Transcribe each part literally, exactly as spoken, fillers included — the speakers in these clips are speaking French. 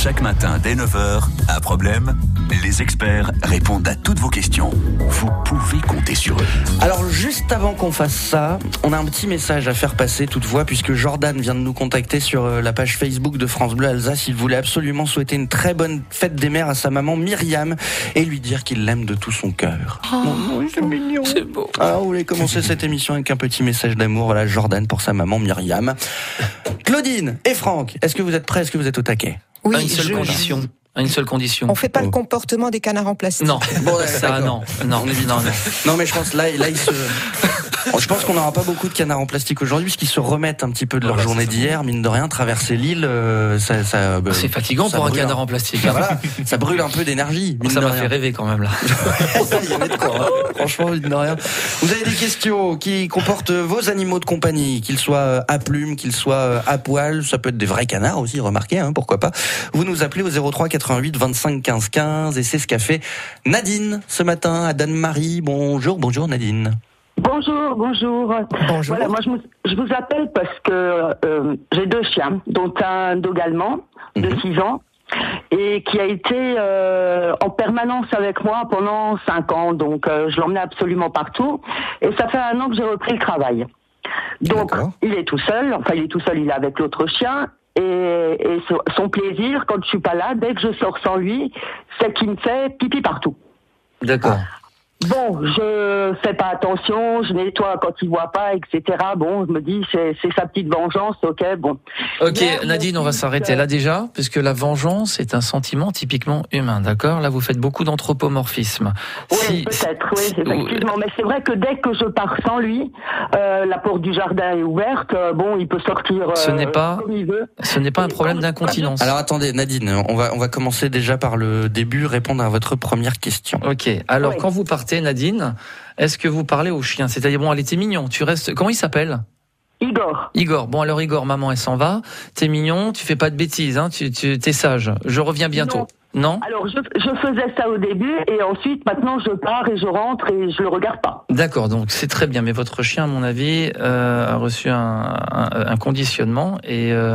Chaque matin dès neuf heures, un problème, les experts répondent à toutes vos questions. Vous pouvez compter sur eux. Alors juste avant qu'on fasse ça, on a un petit message à faire passer toutefois, puisque Jordan vient de nous contacter sur la page Facebook de France Bleu Alsace. Il voulait absolument souhaiter une très bonne fête des mères à sa maman Myriam et lui dire qu'il l'aime de tout son cœur. Oh, oh, c'est mignon. C'est beau. Alors, vous voulez commencer cette émission avec un petit message d'amour. Voilà, Jordan pour sa maman Myriam. Claudine et Franck, est-ce que vous êtes prêts? Est-ce que vous êtes au taquet? Oui, à une seule je... condition. À une seule condition. On fait pas Oh. le comportement des canards en plastique. Non, Bon, ouais, ça non, non, non, non. Non, mais je pense là, là ils se. Je pense qu'on n'aura pas beaucoup de canards en plastique aujourd'hui, puisqu'ils se remettent un petit peu de leur Voilà, journée c'est ça. d'hier, mine de rien, traverser l'île, euh, ça, ça, euh, C'est fatigant ça pour un brûle canard un- en plastique. Bah voilà, ça brûle un peu d'énergie. Mine Ça de m'a rien. fait rêver quand même là. Il y avait de quoi, hein. Franchement, mine de rien. Vous avez des questions qui comportent vos animaux de compagnie, qu'ils soient à plumes, qu'ils soient à poil, ça peut être des vrais canards aussi, remarquez, hein, pourquoi pas. Vous nous appelez au zéro trois quatre-vingt-huit vingt-cinq quinze quinze et c'est ce qu'a fait Nadine ce matin à Dan-Marie. Bonjour, bonjour Nadine. Bonjour, bonjour. Bonjour. Voilà, moi je, me- je vous appelle parce que euh, j'ai deux chiens, dont un dog allemand de Mhm. six ans et qui a été euh, en permanence avec moi pendant cinq ans. Donc euh, je l'emmenais absolument partout et ça fait un an que j'ai repris le travail. Donc D'accord. il est tout seul, enfin il est tout seul, il est avec l'autre chien. Et, et so- son plaisir, quand je suis pas là, dès que je sors sans lui, c'est qu'il me fait pipi partout. D'accord. Bon, je fais pas attention, je nettoie quand il voit pas, et cetera. Bon, je me dis, c'est, c'est sa petite vengeance, ok, bon. Ok, Hier, Nadine, on va mon fils, s'arrêter euh, là déjà, puisque la vengeance est un sentiment typiquement humain, d'accord? Là, vous faites beaucoup d'anthropomorphisme. Oui, Si- peut-être, oui, si- effectivement. Mais c'est vrai que dès que je pars sans lui, euh, la porte du jardin est ouverte, euh, bon, il peut sortir euh, Ce n'est pas- comme il veut. Ce n'est pas un problème d'incontinence. Alors attendez, Nadine, on va, on va commencer déjà par le début, répondre à votre première question. Ok, alors Oui. quand vous partez, Nadine, est-ce que vous parlez au chien? C'est-à-dire, bon, elle était mignon, tu restes... Comment il s'appelle? Igor. Igor. Bon, alors Igor, maman, elle s'en va. T'es mignon, tu fais pas de bêtises, hein, tu, tu t'es sage. Je reviens bientôt. Non. Non, Alors, je, je faisais ça au début, et ensuite, maintenant, je pars et je rentre et je le regarde pas. D'accord, donc c'est très bien. Mais votre chien, à mon avis, euh, a reçu un, un, un conditionnement et euh,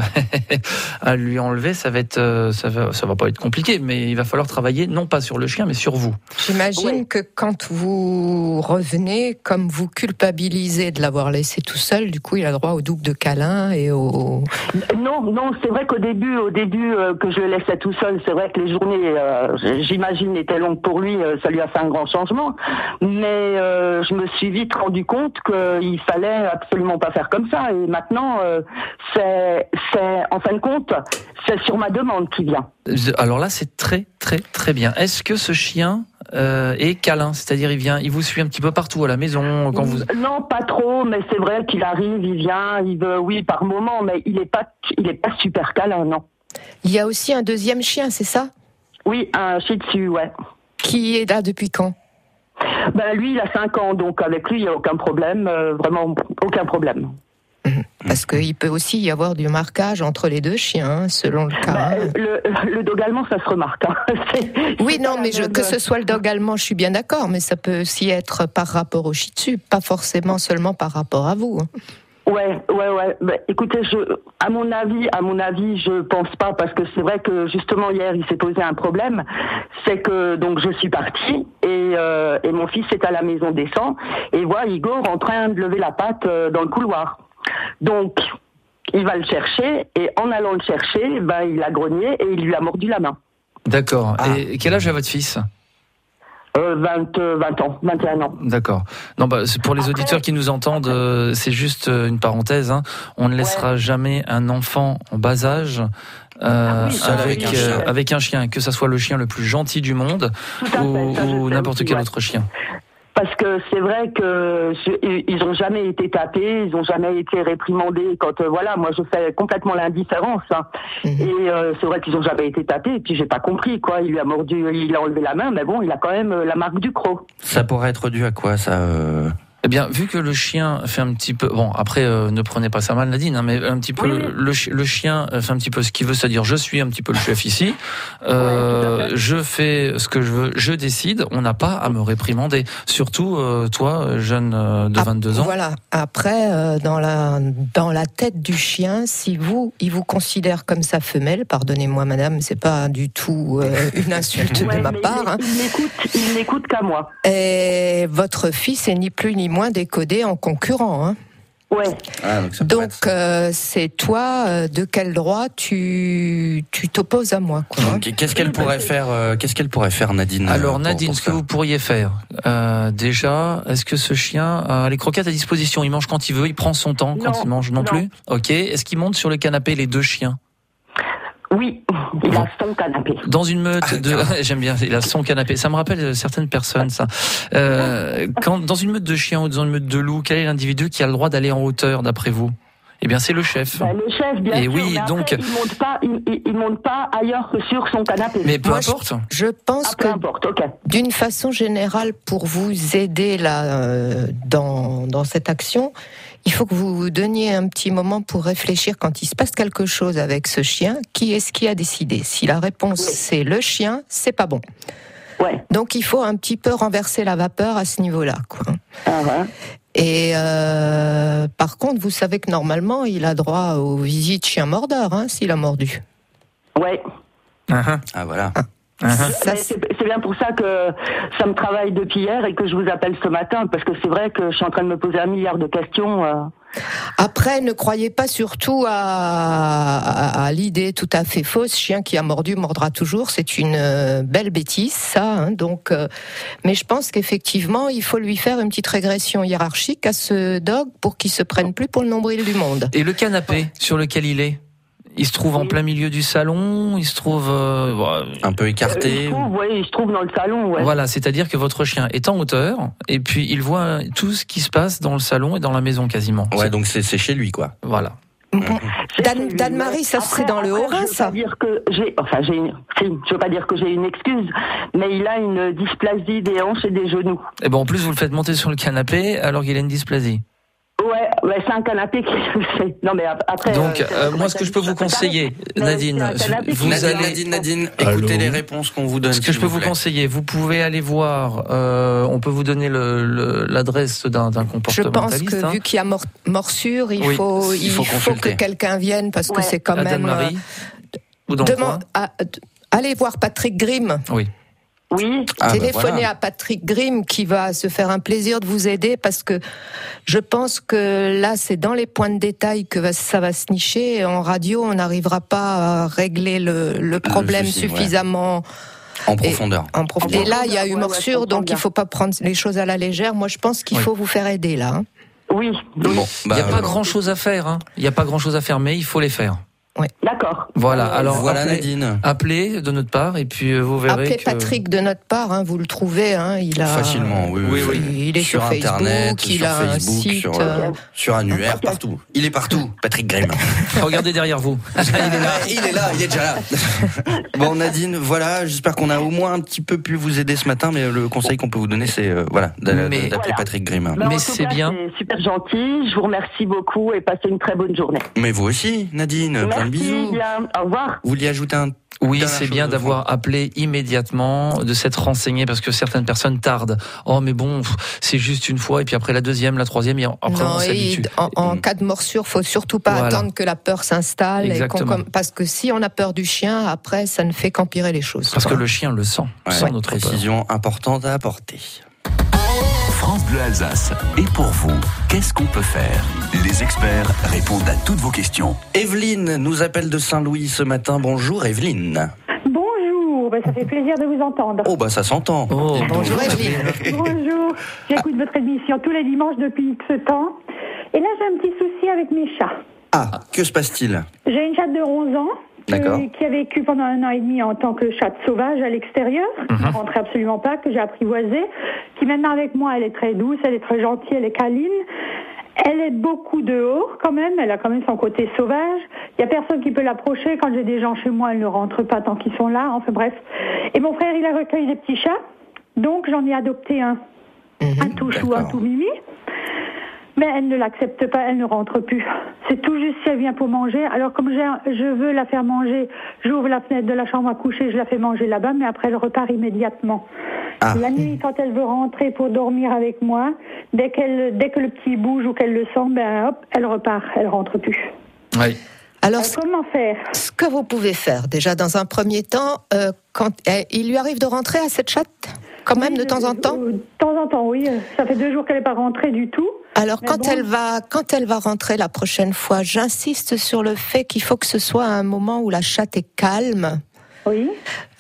à lui enlever, ça va être, euh, ça va, ça va pas être compliqué, mais il va falloir travailler non pas sur le chien, mais sur vous. J'imagine Oui. que quand vous revenez, comme vous culpabilisez de l'avoir laissé tout seul, du coup, il a droit au double de câlins et au... Non, non, c'est vrai qu'au début, au début euh, que je le laissais tout seul, c'est vrai que les journées, euh, j'imagine, étaient longues pour lui, euh, ça lui a fait un grand changement. Mais euh, je me suis vite rendu compte qu'il fallait absolument pas faire comme ça. Et maintenant, euh, c'est, c'est, en fin de compte, c'est sur ma demande qu'il vient. Alors là, c'est très, très, très bien. Est-ce que ce chien euh, est câlin? C'est-à-dire, il vient, il vous suit un petit peu partout à la maison quand vous. Non, pas trop, mais c'est vrai qu'il arrive, il vient, il veut, oui, par moment, mais il est pas, il est pas super câlin, non. Il y a aussi un deuxième chien, c'est ça? Oui, un shih tzu, ouais. Qui est là depuis quand? Ben lui, il a cinq ans, donc avec lui, il n'y a aucun problème, euh, vraiment aucun problème. Parce qu'il peut aussi y avoir du marquage entre les deux chiens, selon le cas. Ben, le, le dog allemand, ça se remarque. Hein. C'est, Oui, c'est non, pas mais la je, même- que ce soit le dog allemand, je suis bien d'accord, mais ça peut aussi être par rapport au shih tzu, pas forcément seulement par rapport à vous. Ouais, ouais, ouais. Ben, écoutez, je, à mon avis, à mon avis, je pense pas, parce que c'est vrai que justement hier, il s'est posé un problème. C'est que donc je suis partie et, euh, et mon fils est à la maison descend et voit Igor en train de lever la patte euh, dans le couloir. Donc il va le chercher et en allant le chercher, ben il a grogné et il lui a mordu la main. D'accord. Ah. Et quel âge a votre fils? Euh, vingt, euh, vingt ans, vingt et un ans. D'accord. Non, bah, c'est pour les Après- auditeurs qui nous entendent, euh, c'est juste euh, une parenthèse. Hein. On ne laissera jamais un enfant en bas âge euh, Ah oui, ça, avec avec un euh, chien. avec un chien, que ça soit le chien le plus gentil du monde Tout à fait, ou, ça, je ou sais n'importe aussi, quel ouais. autre chien. Parce que c'est vrai que je- ils ont jamais été tapés, ils ont jamais été réprimandés. Quand euh, voilà, moi je fais complètement l'indifférence. Hein. Mhm. Et euh, c'est vrai qu'ils ont jamais été tapés. Et puis j'ai pas compris quoi. Il lui a mordu, il a enlevé la main, mais bon, il a quand même euh, la marque du croc. Ça pourrait être dû à quoi, ça euh, Eh bien, vu que le chien fait un petit peu, bon, après, euh, ne prenez pas ça mal, Nadine, hein, mais un petit peu, Oui. le, le chien fait un petit peu ce qu'il veut, c'est-à-dire, je suis un petit peu le chef ici, euh, ouais, je fais ce que je veux, je décide, on n'a pas à me réprimander. Surtout, euh, toi, jeune euh, de vingt-deux ans. Voilà. Après, euh, dans la dans la tête du chien, si vous, il vous considère comme sa femelle, pardonnez-moi, madame, c'est pas du tout euh, une insulte Ouais, de ma mais part. il, Hein. il n'écoute, il n'écoute qu'à moi. Et votre fils est ni plus ni moins décodé en concurrent. Hein. Ouais. Ah, donc ça pourrait Donc être ça. euh, c'est toi, euh, de quel droit tu tu t'opposes à moi, quoi. Hein. Donc, qu'est-ce qu'elle pourrait faire euh, Qu'est-ce qu'elle pourrait faire, Nadine euh, Alors pour- Nadine, pour ce que ça vous pourriez faire, euh, déjà, est-ce que ce chien a les croquettes à disposition? Il mange quand il veut, il prend son temps quand Non, il mange non, non. plus. Ok. Est-ce qu'il monte sur le canapé les deux chiens? Oui, il a son canapé. Dans une meute Ah, de, j'aime bien, il a son canapé. Ça me rappelle certaines personnes, ça. Euh, quand dans une meute de chiens ou dans une meute de loups, quel est l'individu qui a le droit d'aller en hauteur, d'après vous? Eh bien, c'est le chef. Ben, le chef, bien Et sûr, oui, mais après, donc- il monte pas, il, il, il monte pas ailleurs que sur son canapé. Mais peu Moi, importe. Je pense Ah, peu que importe, ok. d'une façon générale, pour vous aider là euh, dans dans cette action, il faut que vous vous donniez un petit moment pour réfléchir quand il se passe quelque chose avec ce chien. Qui est-ce qui a décidé? Si la réponse Oui. c'est le chien, c'est pas bon. Ouais. Donc il faut un petit peu renverser la vapeur à ce niveau-là, quoi. Ah, ouais. Et euh, par contre, vous savez que normalement, il a droit aux visites chien mordeur, hein, s'il a mordu. Ouais. Uh-huh. Ah voilà. Ça, Mais c'est c'est bien pour ça que ça me travaille depuis hier et que je vous appelle ce matin, parce que c'est vrai que je suis en train de me poser un milliard de questions. euh. Après, ne croyez pas surtout à, à, à l'idée tout à fait fausse, chien qui a mordu mordra toujours. C'est une euh, belle bêtise, ça. Hein, donc, euh, mais je pense qu'effectivement, il faut lui faire une petite régression hiérarchique à ce dog pour qu'il se prenne plus pour le nombril du monde. Et le canapé sur lequel il est, il se trouve en Oui. plein milieu du salon. Il se trouve, euh, voilà. Un peu Euh, il écarté. se trouve, ouais, il se trouve dans le salon, ouais. Voilà, c'est-à-dire que votre chien est en hauteur et puis il voit tout ce qui se passe dans le salon et dans la maison quasiment. Ouais, donc c'est c'est chez lui, quoi. Voilà. C'est Dan- chez lui, Dan-Marie, ouais. ça, Après- c'est dans le après, Haut-Rhin, je veux ça. pas dire que j'ai, enfin j'ai, une, si, je veux pas dire que j'ai une excuse, mais il a une dysplasie des hanches et des genoux. Et bon, en plus vous le faites monter sur le canapé alors qu'il a une dysplasie. Ouais, ouais, c'est un canapé qui c'est- non mais ap- après. Donc, euh, c'est euh, vrai moi, que ce que je peux vous ça peut conseiller, paraître, mais Nadine, c'est un canapé vous qui- Nadine, allez- Nadine, Nadine, écoutez Allô les réponses qu'on vous donne. Ce que s'il je peux vous plaît. conseiller, vous pouvez aller voir, euh, on peut vous donner le- le- l'adresse d'un d'un Je pense comportementaliste. que hein, vu qu'il y a mor- morsure, il Oui, faut, il il faut faut, consulter. que quelqu'un vienne parce que Ouais. c'est quand à même. Danemarie, ou dans euh, le coin. demande- à- allez voir Patrick Grimm. Oui. Oui. Ah, bah, Téléphonez voilà. à Patrick Grimm qui va se faire un plaisir de vous aider parce que je pense que là c'est dans les points de détail que va- ça va se nicher. En radio, on n'arrivera pas à régler le, le problème souci, ouais. suffisamment En profondeur. en profondeur. Et là, il y a eu Ouais, ouais, je morsure, comprends donc bien. il faut pas prendre les choses à la légère. Moi, je pense qu'il Oui. faut vous faire aider là. hein. Oui. Bon, Il bah, n'y a pas euh, grand chose à faire, hein. Il n'y a pas grand chose à faire, mais il faut les faire. D'accord. Voilà. Alors, voilà appelez, Nadine. appelez de notre part et puis euh, vous verrez Appelez que... Patrick de notre part, hein, vous le trouvez. Hein, il a Facilement, oui, oui. Oui, oui. Il est sur, Internet, Facebook, il sur a un Facebook, site. sur, euh, sur un U R, partout. Il est partout, Patrick Grimm. Regardez derrière vous. il est là, il est là, il est déjà là. Bon Nadine, voilà, j'espère qu'on a au moins un petit peu pu vous aider ce matin, mais le conseil qu'on peut vous donner, c'est euh, voilà, d'a- Mais- d'appeler Voilà. Patrick Grimm. Ben, Mais en tout c'est cas, bien. C'est super gentil. Je vous remercie beaucoup et passez une très bonne journée. Mais vous aussi, Nadine, plein de Merci bisous. bien. Au revoir. Vous vouliez ajouter un Oui, Dernière c'est chose bien de d'avoir appelé immédiatement, de s'être renseigné parce que certaines personnes tardent. Oh, mais bon, pff, c'est juste une fois et puis après la deuxième, la troisième, et après non, on et s'habitue. en, en cas de morsure, faut surtout pas Voilà. attendre que la peur s'installe, et qu'on Exactement. com- parce que si on a peur du chien, après, ça ne fait qu'empirer les choses. Parce que quoi. le chien le sent, Ouais, sans notre peur. précision importante à apporter. France Bleu Alsace. Et pour vous, qu'est-ce qu'on peut faire? Les experts répondent à toutes vos questions. Evelyne nous appelle de Saint-Louis ce matin. Bonjour Evelyne. Bonjour, ben, ça fait plaisir de vous entendre. Oh bah ça s'entend. Oh, Bonjour Evelyne. Bonjour, j'écoute votre émission tous les dimanches depuis X temps. Et là, j'ai un petit souci avec mes chats. Ah, que se passe-t-il? J'ai une chatte de onze ans que- D'accord. qui a vécu pendant un an et demi en tant que chatte sauvage à l'extérieur, qui ne rentrait absolument pas, que j'ai apprivoisée, qui maintenant avec moi, elle est très douce, elle est très gentille, elle est câline. Elle est beaucoup dehors quand même, elle a quand même son côté sauvage. Il n'y a personne qui peut l'approcher. Quand j'ai des gens chez moi, elle ne rentre pas tant qu'ils sont là. Enfin bref. Et mon frère, il a recueilli des petits chats. Donc j'en ai adopté un. Un touchou, un d'accord. tout mimi. Mais elle ne l'accepte pas, elle ne rentre plus. C'est tout juste si elle vient pour manger. Alors comme j'ai, je veux la faire manger, j'ouvre la fenêtre de la chambre à coucher, je la fais manger là-bas, mais après elle repart immédiatement. Ah. La nuit, quand elle veut rentrer pour dormir avec moi, dès qu'elle, dès que le petit bouge ou qu'elle le sent, ben hop, elle repart, elle rentre plus. Oui. Alors, Alors comment faire? Ce que vous pouvez faire, déjà dans un premier temps, euh, quand eh, il lui arrive de rentrer à cette chatte, quand même, oui, de temps en temps. De temps en temps, oui. Ça fait deux jours qu'elle n'est pas rentrée du tout. Alors quand bon. elle va, quand elle va rentrer la prochaine fois, j'insiste sur le fait qu'il faut que ce soit un moment où la chatte est calme. Oui.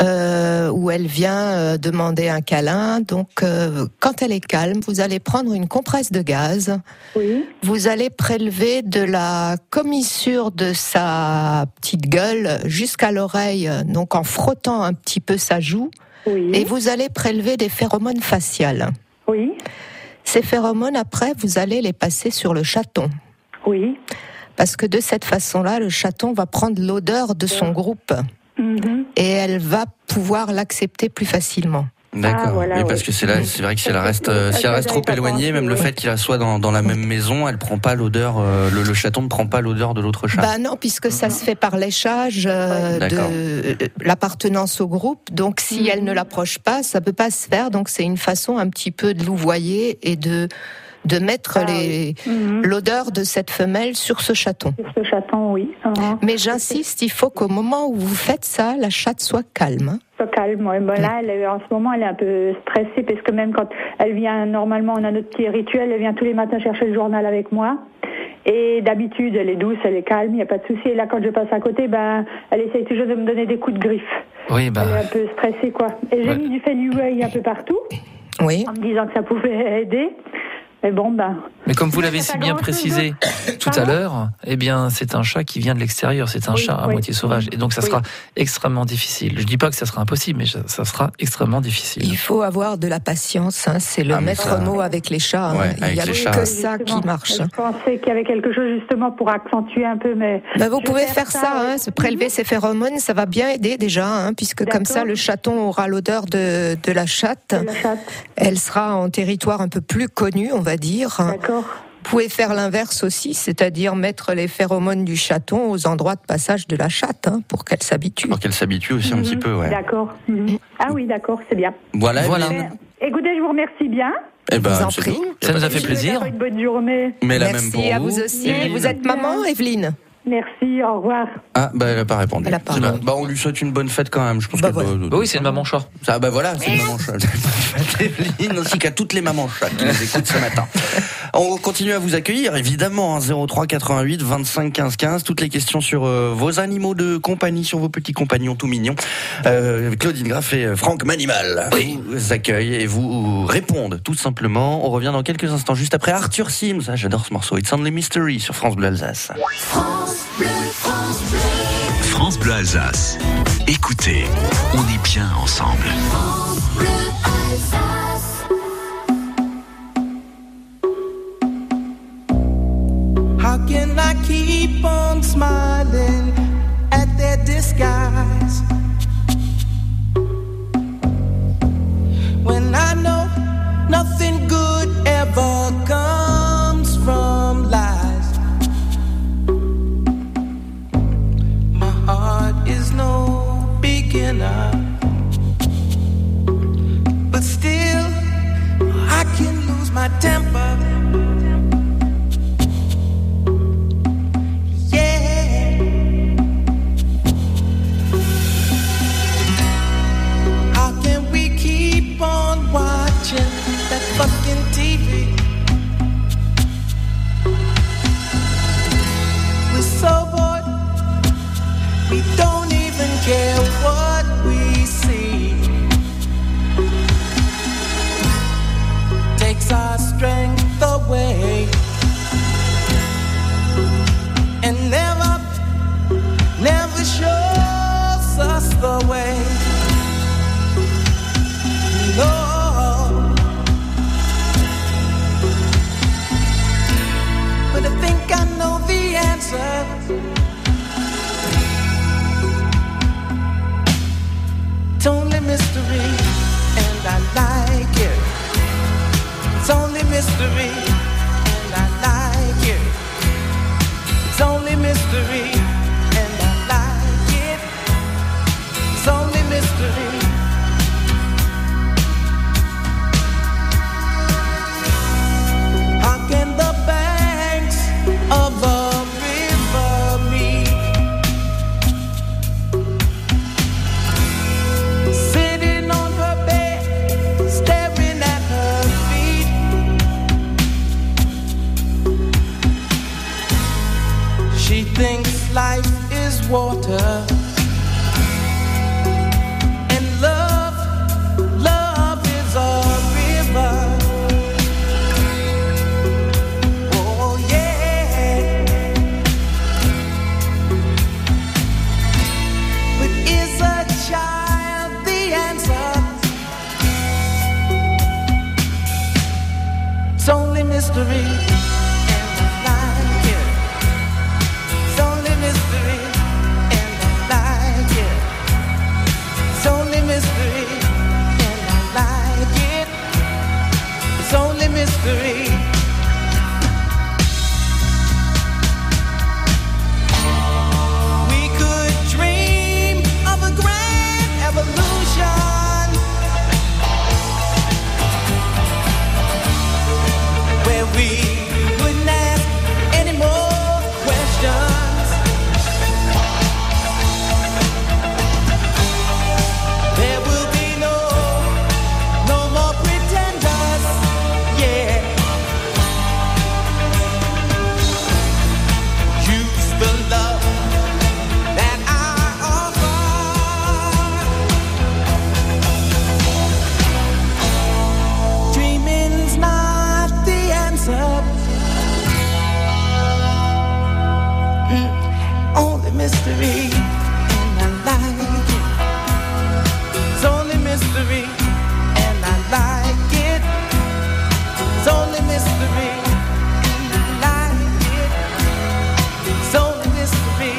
Euh, où elle vient euh, demander un câlin. Donc, euh, quand elle est calme, vous allez prendre une compresse de gaz. Oui. Vous allez prélever de la commissure de sa petite gueule jusqu'à l'oreille, donc en frottant un petit peu sa joue. Oui. Et vous allez prélever des phéromones faciales. Oui. Ces phéromones, après, vous allez les passer sur le chaton. Oui. Parce que de cette façon-là, le chaton va prendre l'odeur de son groupe. Mm-hmm. Et elle va pouvoir l'accepter plus facilement. D'accord. Ah, voilà, oui, parce oui. que c'est là, c'est vrai que si elle reste, euh, si elle reste trop éloignée, même oui. le fait qu'il soit dans, dans la même maison, elle prend pas l'odeur, euh, le, le chaton ne prend pas l'odeur de l'autre chat. Bah non, puisque ça se fait par léchage euh, de euh, l'appartenance au groupe. Donc si mmh. elle ne l'approche pas, ça peut pas se faire. Donc c'est une façon un petit peu de louvoyer et de de mettre ah, les, oui. mmh. l'odeur de cette femelle sur ce chaton. Sur ce chaton, oui. Uh-huh. Mais j'insiste, il faut qu'au moment où vous faites ça, la chatte soit calme. Soit calme, oui. Bon, là, elle, en ce moment, elle est un peu stressée, parce que même quand elle vient, normalement, on a notre petit rituel, elle vient tous les matins chercher le journal avec moi. Et d'habitude, elle est douce, elle est calme, il n'y a pas de souci. Et là, quand je passe à côté, ben, elle essaye toujours de me donner des coups de griffe. Oui, bah... Elle est un peu stressée, quoi. Et j'ai ouais. mis du Fenouil un peu partout. Oui. En me disant que ça pouvait aider. Mais bon, ben. Mais comme vous l'avez si bien précisé tout à l'heure, eh bien, c'est un chat qui vient de l'extérieur. C'est un oui, chat à oui. moitié sauvage. Et donc, ça sera oui. extrêmement difficile. Je dis pas que ça sera impossible, mais ça sera extrêmement difficile. Il faut avoir de la patience, hein. C'est le ah, maître ça... mot avec les chats. Ouais, hein. Il n'y a que chats. ça qui marche. Je pensais qu'il y avait quelque chose justement pour accentuer un peu, mais. Ben, vous pouvez faire ça, ça hein. Se prélever ses phéromones, ça va bien aider déjà, hein, puisque D'accord. comme ça, le chaton aura l'odeur de, de la chatte. De la chatte. Elle sera en territoire un peu plus connu, on va dire. D'accord. Vous pouvez faire l'inverse aussi, c'est-à-dire mettre les phéromones du chaton aux endroits de passage de la chatte, hein, pour qu'elle s'habitue. Pour qu'elle s'habitue aussi mm-hmm. un petit peu, ouais. D'accord. Mm-hmm. Ah oui, d'accord, c'est bien. Voilà, voilà. Mais, écoutez, je vous remercie bien. Eh ben, vous en prie. Ça nous a fait plaisir. Une bonne journée. Mais la Merci même pour à vous. vous aussi. Evelyne. Vous êtes maman, Evelyne? Merci, au revoir. Ah, bah, elle n'a pas répondu. Elle a pas bah, bah, on lui souhaite une bonne fête quand même. Je pense bah, que voilà. doit, doit, oui, c'est une maman chat. Ça, bah voilà, c'est une maman chat. Evelyne, ainsi qu'à toutes les mamans chats qui nous écoutent ce matin. On continue à vous accueillir, évidemment, hein, zéro trois quatre-vingt-huit vingt-cinq quinze quinze. Toutes les questions sur euh, vos animaux de compagnie, sur vos petits compagnons tout mignons. Euh, Claudine Graff et Franck Manimal oui. vous accueillent et vous répondent tout simplement. On revient dans quelques instants, juste après Arthur Sims. Ah, j'adore ce morceau. It's Only Mystery sur France Bleu Alsace. France Bleu, France Bleu. France Bleu Alsace. Écoutez, on est bien ensemble. France Bleu Alsace. How can I keep on smiling at their disguise when I know nothing good ever comes from lies? My heart is no beginner, but still I can lose my temper. That fucking T V. We're so bored, we don't even care what we see. Takes our strength away and never, never shows us the way. No. But I think I know the answer. It's only mystery, and I like it. It's only mystery, and I like it. mystery, and I like it. It's only mystery. How can the banks of a river meet? Sitting on her bed, staring at her feet. She thinks life is water, and love, love is a river. Oh yeah. But is a child the answer? It's only mystery. Mystery. We could dream of a grand evolution where we wouldn't ask any more questions. There will be no, no more pretenders. Yeah. Use the love that I offer. Dreaming's not the answer. Mm, only mystery, and I like it. It's only mystery, and I like it. It's only mystery, and I like it. It's only mystery.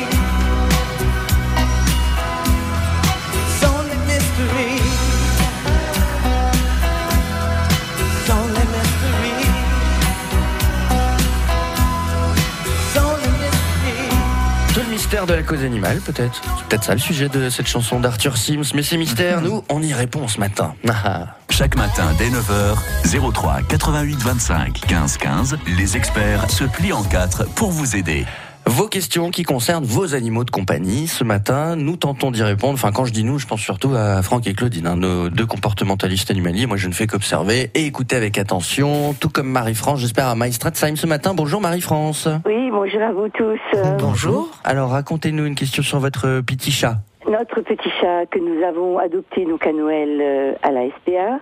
It's only mystery. It's only mystery. It's only mystery. Tout le mystère de la cause animale, peut-être. C'est peut-être ça le sujet de cette chanson d'Arthur Sims. Mais ces mystères, nous, on y répond ce matin. Ah. Chaque matin dès neuf heures, zéro trois quatre-vingt-huit vingt-cinq quinze quinze, les experts se plient en quatre pour vous aider. Vos questions qui concernent vos animaux de compagnie. Ce matin, nous tentons d'y répondre. Enfin, quand je dis nous, je pense surtout à Franck et Claudine, hein, nos deux comportementalistes animaliers. Moi, je ne fais qu'observer et écouter avec attention, tout comme Marie-France, j'espère, à Maestratsheim ce matin. Bonjour Marie-France. Oui, bonjour à vous tous. Euh, Bonjour. Alors, racontez-nous une question sur votre petit chat. Notre petit chat que nous avons adopté donc à Noël euh, à la S P A,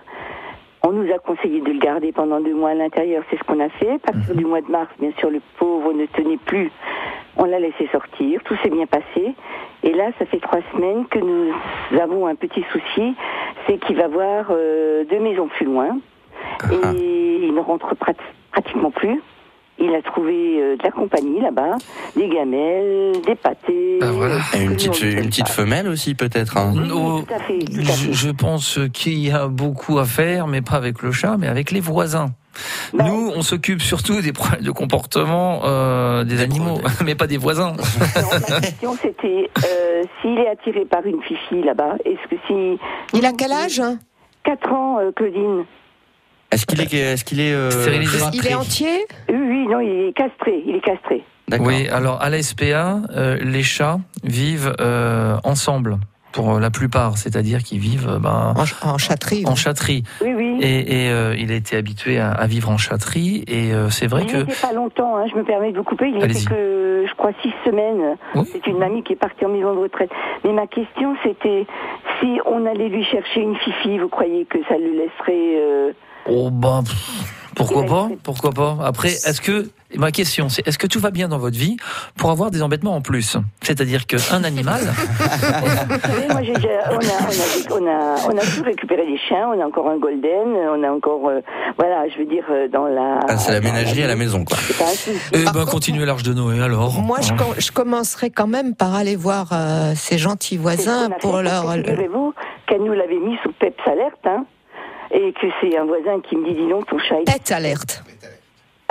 on nous a conseillé de le garder pendant deux mois à l'intérieur, c'est ce qu'on a fait. À partir du mois de mars, bien sûr, le pauvre ne tenait plus. On l'a laissé sortir, tout s'est bien passé. Et là, ça fait trois semaines que nous avons un petit souci, c'est qu'il va voir euh, deux maisons plus loin. Et Ah. il ne rentre prat- pratiquement plus. Il a trouvé euh, de la compagnie là-bas, des gamelles, des pâtés. Ben voilà. Et une que petite, nous, on ne une sait petite pas. femelle aussi, peut-être. Hein. Oui, Oh, tout à fait, tout à je, fait. je pense qu'il y a beaucoup à faire, mais pas avec le chat, mais avec les voisins. Ben, Nous, on s'occupe surtout des problèmes de comportement euh, des animaux, mais pas des voisins. non, ma question c'était euh, s'il est attiré par une fifi là-bas, est-ce que si... Il a quel âge, hein? quatre ans, euh, Claudine. Est-ce qu'il est, est-ce qu'il est, euh, Stérilisé. Il est entier? Oui, oui, non, il est castré, il est castré. D'accord. Oui, alors à la S P A, euh, les chats vivent euh, ensemble pour la plupart, c'est-à-dire qu'ils vivent euh, ben, En, en chatterie. en chatterie. Oui, oui. Et, et euh, il a été habitué à, à vivre en chatterie, et euh, c'est vrai il que... n'était pas longtemps, hein, je me permets de vous couper, il Allez-y. était que, je crois, six semaines. Oui. C'est une mamie qui est partie en maison de retraite. Mais ma question, c'était, si on allait lui chercher une fifi, vous croyez que ça le laisserait... euh, Oh ben, pff, pourquoi pas, pourquoi pas. Après, est-ce que ma question, c'est est-ce que tout va bien dans votre vie pour avoir des embêtements en plus? C'est-à-dire qu'un animal, Vous savez, moi, j'ai, j'ai- on, a, on, a, on, a, on a tout récupéré des chiens, on a encore un golden, on a encore, euh, voilà, je veux dire, euh, dans la... Ah, c'est la dans ménagerie à la maison, quoi. C'est pas un souci. eh Par ben, contre, continuez l'Arche de Noé alors. Moi, je, Hein. com- je commencerai quand même par aller voir euh, ces gentils C'est ce voisins qu'on a pour fait, leur... parce que figurez-vous qu'elle nous l'avait mis sous Peps Alerte, hein, et que c'est un voisin qui me dit, dis donc, ton chat... il- Pet alerte. Allô?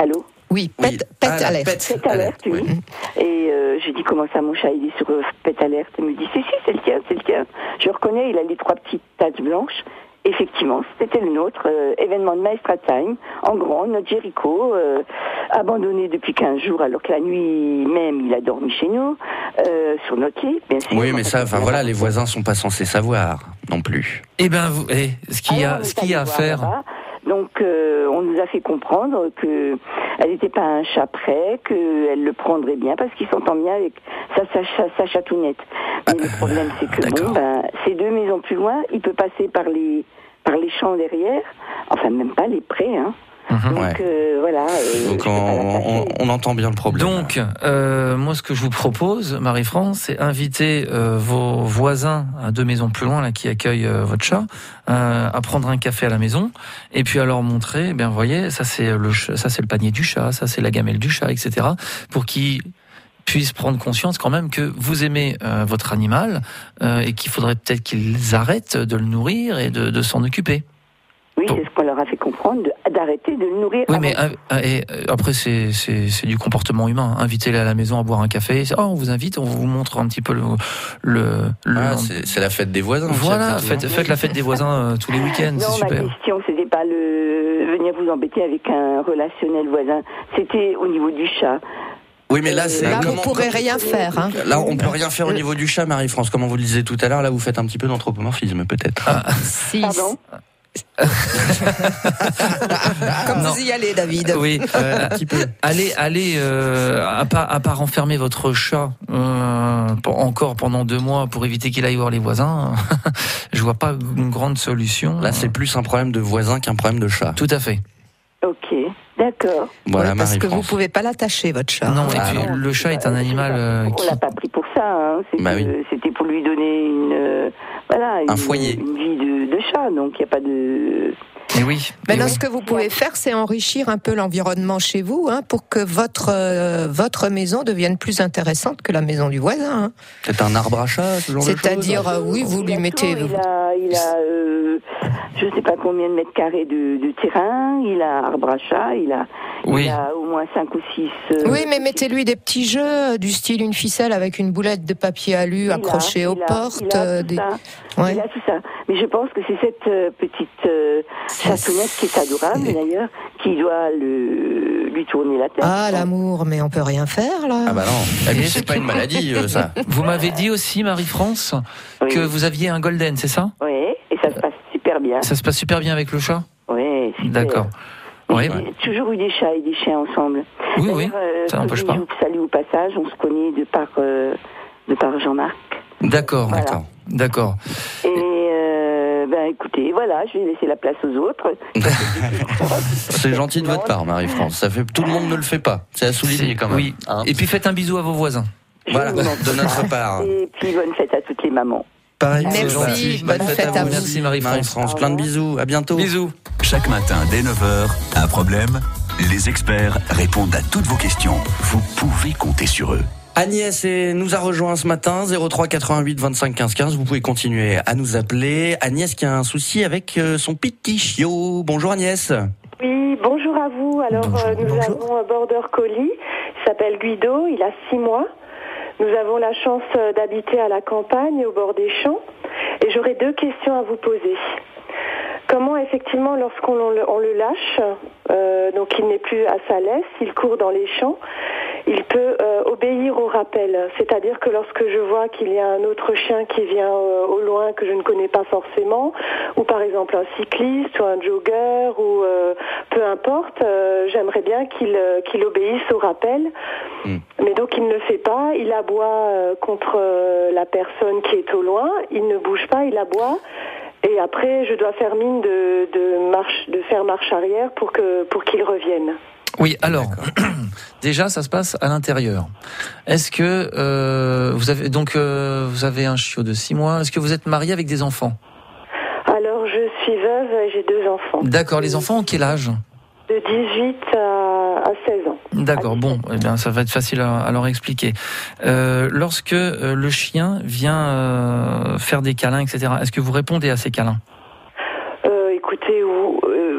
Oui, pet, Oui. pet Ah, la alerte. pet Pet alerte, oui. oui. Et euh, j'ai dit comment ça, mon chat, il est sur euh, pet alerte. Il me dit, si, si, c'est le tien, c'est le tien. Je reconnais, il a les trois petites taches blanches. Effectivement, c'était le nôtre, euh, événement de Maestra Time, en grand, notre Jericho, euh, abandonné depuis quinze jours, alors que la nuit même, il a dormi chez nous, euh, sur notre lit, bien sûr. Oui, mais ça, enfin voilà, les voisins sont pas censés savoir non plus. Eh ben, vous, eh, ce qu'il y Alors, a, on ce est qu'il y a à allé voir faire. là-bas. Donc, euh, on nous a fait comprendre que elle n'était pas un chat prêt, qu'elle le prendrait bien parce qu'il s'entend bien avec sa, sa, sa, sa chatounette. Mais Ah, le problème, c'est que d'accord. bon, ben, ces deux maisons plus loin, il peut passer par les par les champs derrière, enfin même pas les prés, hein. Mhm. Donc Ouais. euh, voilà. euh, Donc je peux on, pas la on, cacher. on entend bien le problème. Donc, euh, moi, ce que je vous propose, Marie-France, c'est inviter euh, vos voisins à deux maisons plus loin, là, qui accueillent euh, votre chat, euh, à prendre un café à la maison, et puis à leur montrer, eh bien, vous voyez, ça c'est le, ch- ça c'est le panier du chat, ça c'est la gamelle du chat, et cetera, pour qu'ils puissent prendre conscience quand même que vous aimez euh, votre animal euh, et qu'il faudrait peut-être qu'ils arrêtent de le nourrir et de, de s'en occuper. Oui, Bon. c'est ce qu'on leur a fait comprendre, de- d'arrêter de le nourrir. Oui, avant. mais euh, euh, et, euh, après c'est c'est c'est du comportement humain. Invitez-les à la maison à boire un café. Oh, on vous invite, on vous montre un petit peu le le. le- Ah, c'est, c'est la fête des voisins. voilà, c'est tout, faites hein. faites la fête des voisins euh, tous les week-ends, Non, c'est ma super. question, c'était pas le venir vous embêter avec un relationnel voisin. C'était au niveau du chat. Oui, mais là, c'est Là, vous comment- pourrez rien faire. Hein. Là, on peut rien faire au niveau du chat, Marie-France. Comme on vous le disait tout à l'heure, là, vous faites un petit peu d'anthropomorphisme, peut-être. Si. Pardon. Comme Non. vous y allez, David. Oui, euh, Un petit peu. allez, allez, euh, à pas à pas renfermer votre chat euh, pour- encore pendant deux mois pour éviter qu'il aille voir les voisins. Je vois pas une grande solution. Là, c'est plus un problème de voisin qu'un problème de chat. tout à fait. Ok, d'accord. Voilà, Ouais, parce que vous Marie-France. pouvez pas l'attacher, votre chat. Non, et Ah puis non. le chat est un animal euh, On qui. l'a pas pris pour ça. Hein. C'était, Bah oui. c'était pour lui donner une, euh, voilà, Un une, foyer. une vie de, de chat. Donc il n'y a pas de. Mais oui. mais Maintenant, oui. ce que vous pouvez faire, c'est enrichir un peu l'environnement chez vous, hein, pour que votre euh, votre maison devienne plus intéressante que la maison du voisin. Hein. C'est un arbre à chat, ce genre de choses. C'est-à-dire, euh, oui, vous Il lui a mettez. tout, il a, il a euh, je ne sais pas combien de mètres carrés de, de terrain. Il a arbre à chat. Il a, Oui. il a au moins cinq ou six. euh, Oui, mais mettez-lui des petits jeux du style une ficelle avec une boulette de papier alu il a, accrochée aux il a, portes. il a euh, tout des... ça. Ouais. Il a tout ça. Mais je pense que c'est cette euh, petite euh, chatounette qui est adorable d'ailleurs, qui doit le, lui tourner la tête. Ah, l'amour, mais on peut rien faire là. Ah bah non. Et puis, c'est pas une maladie, euh, ça. Vous m'avez dit aussi, Marie-France, Oui. que vous aviez un golden, c'est ça? Oui, et ça se passe super bien. Ça se passe super bien avec le chat? Oui, super. D'accord. Mais Oui, j'ai ouais. toujours eu des chats et des chiens ensemble. Oui, oui, D'ailleurs, euh, ça n'empêche pas. Je vous salue au passage, on se connaît de par, euh, de par Jean-Marc. D'accord, Voilà. d'accord, d'accord. Et euh, ben écoutez, voilà, je vais laisser la place aux autres. C'est gentil de votre part, Marie-France. Ça fait, tout le monde ne le fait pas. C'est à souligner C'est- quand même. Oui. Hein. Et puis faites un bisou à vos voisins. Je Voilà, vous demande de notre part. Et puis bonne fête à toutes les mamans. Pareil, c'est Merci, gentil. bonne fête à vous. Merci Marie-France. Marie-France, plein de bisous. À bientôt. Bisous. Chaque matin dès neuf heures, un problème? Les experts répondent à toutes vos questions. Vous pouvez compter sur eux. Agnès est- nous a rejoint ce matin, zéro trois quatre-vingt-huit vingt-cinq quinze quinze. Vous pouvez continuer à nous appeler. Agnès qui a un souci avec euh, son petit chiot. Bonjour Agnès. Oui, bonjour à vous. Alors, Bonjour, euh, nous bonjour. avons un border collie. Il s'appelle Guido. Il a six mois. Nous avons la chance euh, d'habiter à la campagne, au bord des champs. Et j'aurais deux questions à vous poser. Comment, effectivement, lorsqu'on le, on le lâche, euh, donc il n'est plus à sa laisse, il court dans les champs, il peut euh, obéir au rappel. C'est-à-dire que lorsque je vois qu'il y a un autre chien qui vient euh, au loin que je ne connais pas forcément, ou par exemple un cycliste ou un jogger, ou euh, peu importe, euh, j'aimerais bien qu'il euh, qu'il obéisse au rappel. Mm. Mais donc il ne le fait pas, il aboie euh, contre euh, la personne qui est au loin, il ne bouge pas, il aboie. Et après, je dois faire mine de, de, marche, de faire marche arrière pour que pour qu'il revienne. Oui, alors, déjà, ça se passe à l'intérieur. Est-ce que euh, vous avez donc euh, vous avez un chiot de six mois? Est-ce que vous êtes marié avec des enfants? Alors, je suis veuve et j'ai deux enfants. D'accord. Les enfants ont quel âge? De dix-huit à, à seize ans. D'accord. Bon, eh bien, ça va être facile à, à leur expliquer. Euh, lorsque euh, le chien vient euh, faire des câlins, et cetera, est-ce que vous répondez à ces câlins? Euh, écoutez, ou- euh, oui,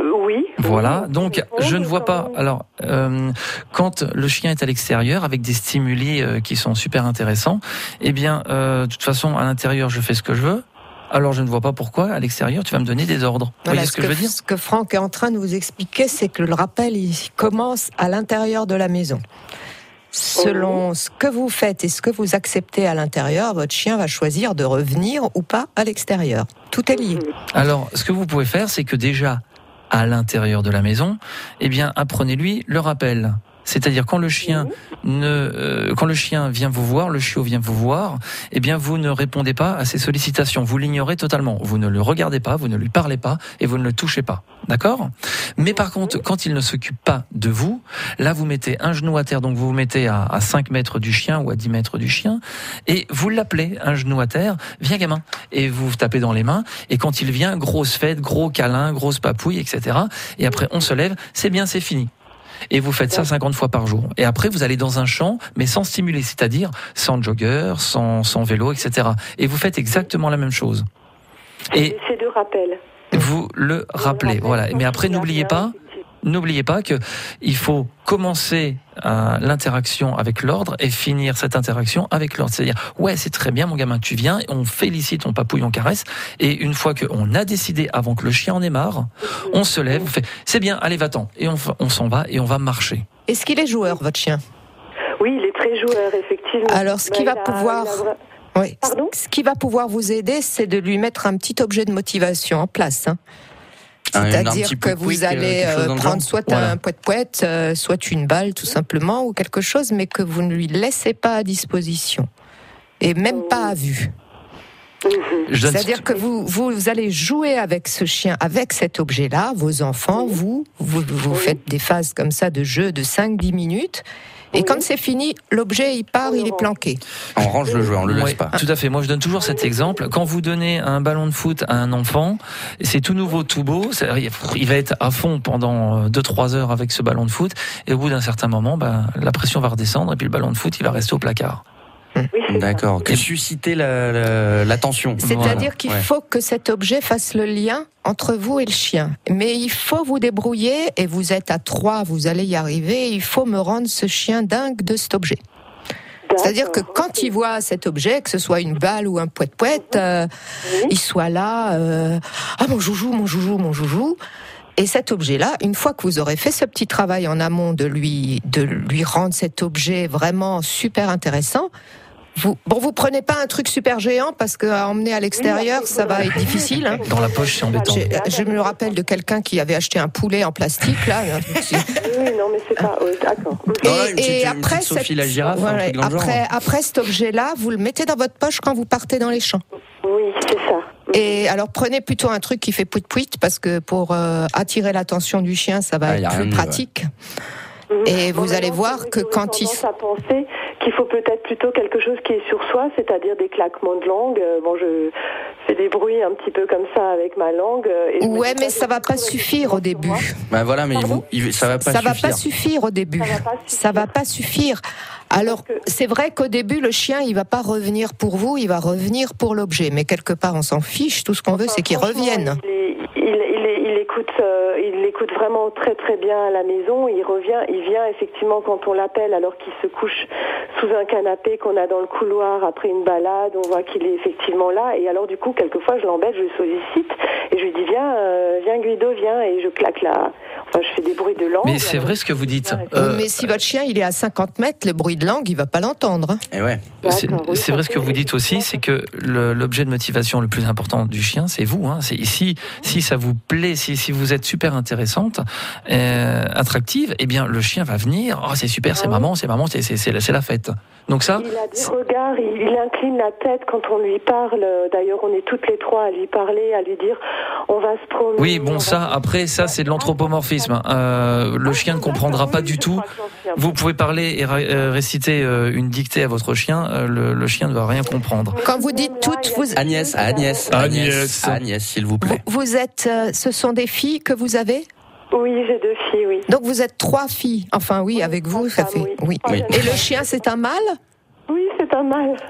Voilà, donc je ne vois pas. Alors, euh, quand le chien est à l'extérieur avec des stimuli euh, qui sont super intéressants, eh bien, euh, de toute façon, à l'intérieur, je fais ce que je veux. Alors, je ne vois pas pourquoi, à l'extérieur, tu vas me donner des ordres. Vous Voilà, voyez ce que, que je veux dire ? Ce que Franck est en train de vous expliquer, c'est que le rappel, il commence à l'intérieur de la maison. Selon ce que vous faites et ce que vous acceptez à l'intérieur, votre chien va choisir de revenir ou pas à l'extérieur. Tout est lié. Alors, ce que vous pouvez faire, c'est que déjà, à l'intérieur de la maison, eh bien, apprenez-lui le rappel. C'est-à-dire quand le chien ne, euh, quand le chien vient vous voir, le chiot vient vous voir, eh bien vous ne répondez pas à ses sollicitations, vous l'ignorez totalement, vous ne le regardez pas, vous ne lui parlez pas et vous ne le touchez pas, d'accord ? Mais par contre, quand il ne s'occupe pas de vous, là vous mettez un genou à terre, donc vous vous mettez à, à cinq mètres du chien ou à dix mètres du chien et vous l'appelez, un genou à terre, viens gamin, et vous vous tapez dans les mains et quand il vient, grosse fête, gros câlin, grosse papouille, et cetera. Et après on se lève, c'est bien, c'est fini. Et vous faites ça cinquante fois par jour. Et après, vous allez dans un champ, mais sans stimuler, c'est-à-dire sans jogger, sans, sans vélo, et cetera. Et vous faites exactement la même chose. Et c'est de rappel. Vous le rappelez, voilà. Mais après, n'oubliez pas, n'oubliez pas que il faut commencer euh, l'interaction avec l'ordre et finir cette interaction avec l'ordre. C'est-à-dire, ouais, c'est très bien, mon gamin, tu viens, on félicite, on papouille, on caresse. Et une fois qu'on a décidé, avant que le chien en ait marre, on se lève, on fait, c'est bien, allez, va-t'en. Et on, on s'en va et on va marcher. Est-ce qu'il est joueur, votre chien ? Oui, il est très joueur, effectivement. Alors, ce qui bah, va a, pouvoir... Oui. Pardon ? Ce qui va pouvoir vous aider, c'est de lui mettre un petit objet de motivation en place. Hein. C'est-à-dire que vous allez euh, prendre soit voilà. un poète-poète, euh, soit une balle tout simplement, ou quelque chose, mais que vous ne lui laissez pas à disposition. Et même pas à vue. C'est-à-dire que vous, vous, vous allez jouer avec ce chien, avec cet objet-là, vos enfants, vous, vous, vous faites des phases comme ça de jeu de cinq à dix minutes. Et oui. Quand c'est fini, l'objet, il part, il est planqué. On range le jouet, on le laisse oui, pas. Tout à fait. Moi, je donne toujours cet exemple. Quand vous donnez un ballon de foot à un enfant, c'est tout nouveau, tout beau. Il va être à fond pendant deux trois heures avec ce ballon de foot. Et au bout d'un certain moment, bah, la pression va redescendre et puis le ballon de foot, il va rester au placard. Oui, d'accord. Que susciter la, la, l'attention. C'est-à-dire voilà. qu'il ouais. faut que cet objet fasse le lien entre vous et le chien. Mais il faut vous débrouiller, et vous êtes à trois, vous allez y arriver, il faut me rendre ce chien dingue de cet objet. C'est-à-dire que quand il voit cet objet, que ce soit une balle ou un poète-poète, euh, oui. il soit là, euh, ah mon joujou, mon joujou, mon joujou. Et cet objet-là, une fois que vous aurez fait ce petit travail en amont de lui, de lui rendre cet objet vraiment super intéressant, vous, bon, vous prenez pas un truc super géant parce qu'à emmener à l'extérieur, ça va être difficile. Hein. Dans la poche, c'est embêtant. Je, je me rappelle de quelqu'un qui avait acheté un poulet en plastique, là. Oui, non, mais c'est pas, euh, d'accord. Et, non, une petite, et une après, petite Sophie cette, la girafe, voilà, un truc dans le après, genre. après cet objet-là, vous le mettez dans votre poche quand vous partez dans les champs. Oui, c'est ça. Et alors prenez plutôt un truc qui fait pouit-pouit parce que pour euh, attirer l'attention du chien, ça va ah, être plus pratique. Ouais. Et vous bon, allez voir que quand il... à penser qu'il faut peut-être plutôt quelque chose qui est sur soi, c'est-à-dire des claquements de langue. Bon, je fais des bruits un petit peu comme ça avec ma langue. Et ouais, mais ça va pas suffire au début. Ben voilà, mais vous, ça va pas ça suffire. Ça va pas suffire au début. Ça va pas suffire. Ça va pas suffire. Alors, c'est vrai qu'au début, le chien, il va pas revenir pour vous, il va revenir pour l'objet. Mais quelque part, on s'en fiche. Tout ce qu'on veut, c'est qu'il revienne. Il, est, il, il, il écoute, euh, il écoute vraiment très très bien à la maison. Il revient, il vient effectivement quand on l'appelle, alors qu'il se couche sous un canapé qu'on a dans le couloir après une balade. On voit qu'il est effectivement là. Et alors, du coup, quelquefois, je l'embête, je le sollicite et je lui dis viens, euh, viens Guido, viens, et je claque la. Enfin, je fais des bruits de langue. Mais c'est vrai ce que vous dites. Euh... Mais si votre chien il est à cinquante mètres, le bruit de langue, il va pas l'entendre. Et ouais. C'est, c'est vrai ce que vous dites aussi, c'est que le, l'objet de motivation le plus important du chien, c'est vous. Hein. C'est ici, si ça vous plaît, si, si vous êtes super intéressante, euh, attractive, eh bien le chien va venir. Oh, c'est super, c'est maman, c'est maman, c'est, c'est, c'est, c'est la fête. Donc ça. Il a des regards, il, il incline la tête quand on lui parle. D'ailleurs, on est toutes les trois à lui parler, à lui dire, on va se promener. Oui, bon, ça, après, ça, c'est de l'anthropomorphisme. Euh, le chien ne comprendra pas du tout. Vous pouvez parler et réciter une dictée à votre chien, le, le chien ne va rien comprendre. Quand vous dites toutes, vous... Agnès, Agnès, Agnès, Agnès, s'il vous plaît. Vous, vous êtes, ce sont des filles que vous avez ? Oui, j'ai deux filles, oui. Donc vous êtes trois filles. Enfin oui, avec vous, ça fait. Oui. oui. Et le chien, c'est un mâle ? Oui, c'est un mâle.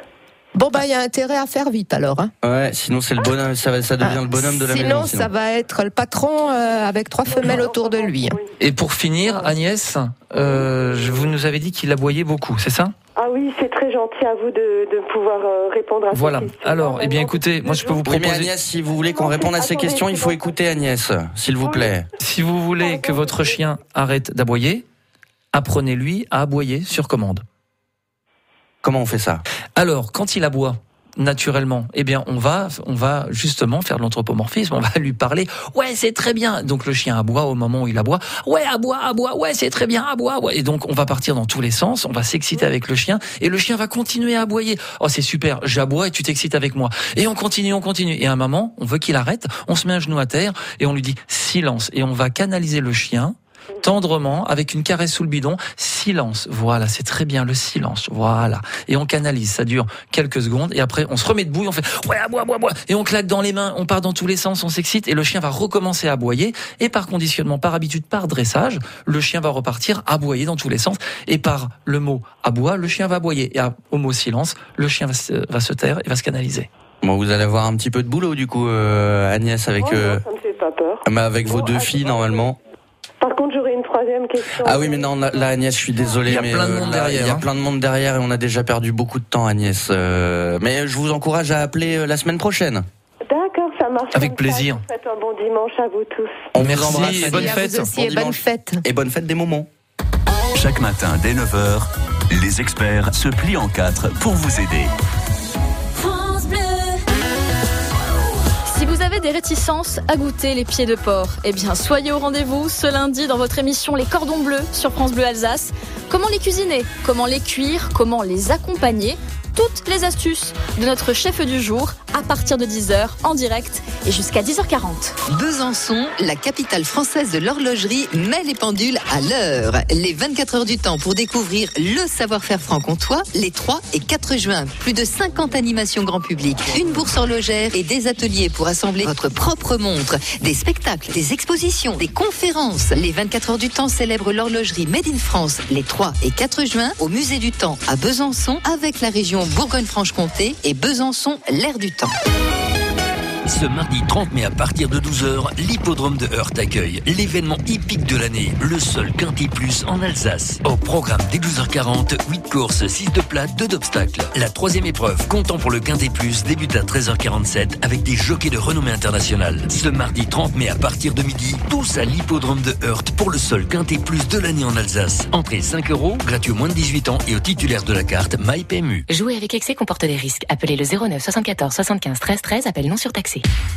Bon, bah, il y a intérêt à faire vite, alors. Hein. Ouais, sinon c'est le bonhomme, ça, va, ça devient Ah, le bonhomme de la sinon, maison. Sinon, ça va être le patron euh, avec trois femelles autour de lui. Hein. Et pour finir, Agnès, euh, je- vous nous avez dit qu'il aboyait beaucoup, c'est ça ? Ah oui, c'est très gentil à vous de, de pouvoir euh, répondre à Voilà. ces questions. Alors, eh bien, Vraiment, écoutez, moi je peux vous Oui, mais proposer. Agnès, si vous voulez qu'on réponde à ces Attendez, questions, il faut c'est bon. écouter Agnès, s'il vous plaît. Si vous voulez que votre chien arrête d'aboyer, apprenez-lui à aboyer sur commande. Comment on fait ça ? Alors, quand il aboie, naturellement, eh bien, on va, on va justement faire de l'anthropomorphisme, on va lui parler. Ouais, c'est très bien. Donc, le chien aboie au moment où il aboie. Ouais, aboie, aboie. Ouais, c'est très bien, aboie, aboie. Et donc, on va partir dans tous les sens. On va s'exciter avec le chien et le chien va continuer à aboyer. Oh, c'est super. J'aboie et tu t'excites avec moi. Et on continue, on continue. Et à un moment, on veut qu'il arrête. On se met un genou à terre et on lui dit silence. Et on va canaliser le chien tendrement, avec une caresse sous le bidon, silence, voilà, c'est très bien, le silence, voilà, et on canalise, ça dure quelques secondes, et après on se remet debout, et on fait, ouais, aboie, aboie, aboie, et on claque dans les mains, on part dans tous les sens, on s'excite, et le chien va recommencer à aboyer, et par conditionnement, par habitude, par dressage, le chien va repartir aboyer dans tous les sens, et par le mot aboie, le chien va aboyer, et à- au mot silence, le chien va se, va se taire et va se canaliser. Bon, vous allez avoir un petit peu de boulot du coup, euh, Agnès, avec, Oh, non, euh, ça me fait pas peur. bah, avec vos Bon, deux attends, filles normalement. Par contre, j'aurais une troisième question. Ah oui, mais non, là, là, Agnès, je suis désolé, Il y a mais plein de euh, monde là, derrière, il y a hein. plein de monde derrière et on a déjà perdu beaucoup de temps, Agnès. Euh, mais je vous encourage à appeler euh, la semaine prochaine. D'accord, ça marche. Avec comme plaisir. Ça. Je vous souhaite un bon dimanche à vous tous. On Merci, vous embrasse, bonne Agnès. Et à fête. vous aussi, Bon et bonne dimanche. fête. Et bonne fête des moments. Chaque matin dès neuf heures, les experts se plient en quatre pour vous aider. France Bleu. Si vous avez des réticences à goûter les pieds de porc, eh bien soyez au rendez-vous ce lundi dans votre émission Les Cordons Bleus sur France Bleu Alsace. Comment les cuisiner, comment les cuire, comment les accompagner, toutes les astuces de notre chef du jour à partir de dix heures en direct et jusqu'à dix heures quarante. Besançon, la capitale française de l'horlogerie, met les pendules à l'heure. Les vingt-quatre heures du temps pour découvrir le savoir-faire franc-comtois les trois et quatre juin. Plus de cinquante animations grand public, une bourse horlogère et des ateliers pour assembler votre propre montre, des spectacles, des expositions, des conférences. Les vingt-quatre heures du temps célèbrent l'horlogerie Made in France les trois et quatre juin au musée du temps à Besançon avec la région Bourgogne-Franche-Comté et Besançon, l'air du temps. Ce mardi trente mai à partir de douze heures, l'hippodrome de Heurt accueille l'événement hippique de l'année, le seul Quintet Plus en Alsace. Au programme dès douze heures quarante, huit courses, six de plat, deux d'obstacles. La troisième épreuve, comptant pour le Quintet Plus, débute à treize heures quarante-sept avec des jockeys de renommée internationale. Ce mardi trente mai à partir de midi, tous à l'hippodrome de Heurt pour le seul Quintet Plus de l'année en Alsace. Entrée cinq euros, gratuit aux moins de dix-huit ans et aux titulaires de la carte MyPMU. Jouer avec excès comporte des risques. Appelez le zéro neuf soixante-quatorze soixante-quinze treize treize, appel non surtaxé.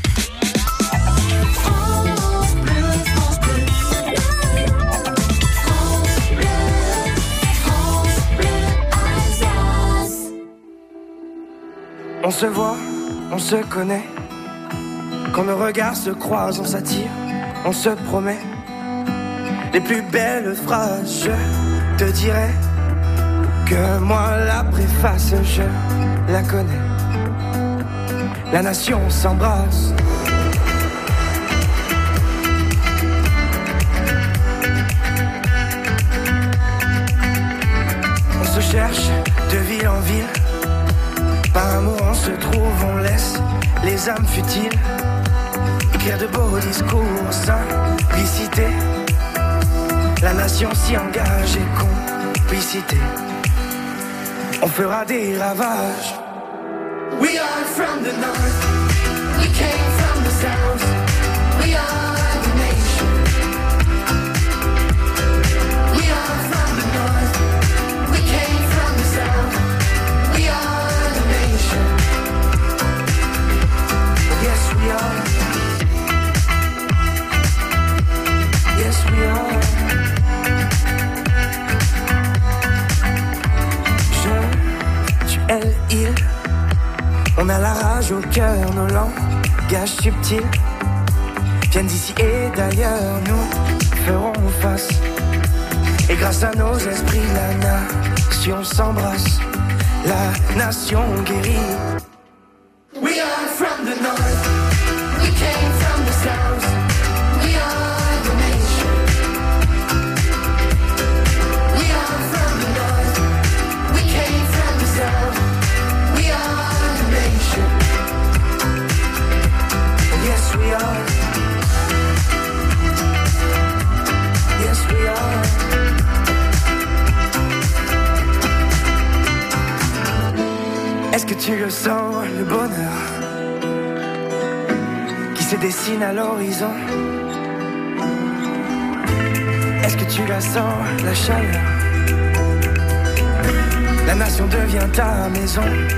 On se voit, on se connaît. Quand nos regards se croisent, on s'attire, on se promet. Les plus belles phrases, je te dirai que moi la préface, je la connais. La nation s'embrasse. On se cherche de ville en ville. Par amour on se trouve, on laisse les âmes futiles écrire de beaux discours, simplicité. La nation s'y engage et complicité. On fera des ravages. We are from the north, we came from the south, we are the nation. We are from the north, we came from the south, we are the nation. Yes we are, yes we are. Je, tu, elle, il. On a la rage au cœur, nos langages subtils viennent d'ici et d'ailleurs, nous ferons face. Et grâce à nos esprits, la nation s'embrasse, la nation guérit. We are from the north, we came from the south, we are the nation. We are from the north, we came from the south, we are sens le bonheur qui se dessine à l'horizon? Est-ce que tu la sens, la chaleur? La nation devient ta maison.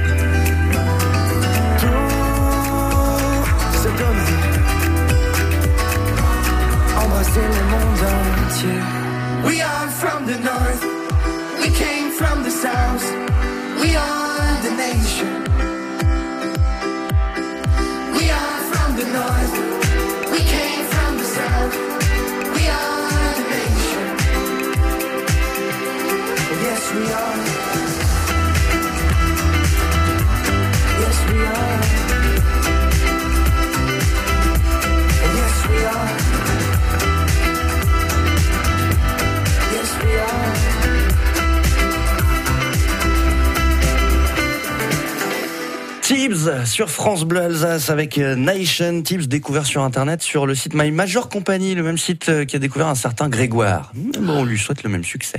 Tout se donne, embrasser le monde entier. We are from the north, we came from the south, we are the nation. We are from the north, we came from the south, we are the nation. Yes, we are. Yes, we are. Yes, we are. Yes, we are. Tibbs sur France Bleu Alsace avec Nation. Tibbs découvert sur internet sur le site My Major Company, le même site qui a découvert un certain Grégoire. Bon, on lui souhaite le même succès.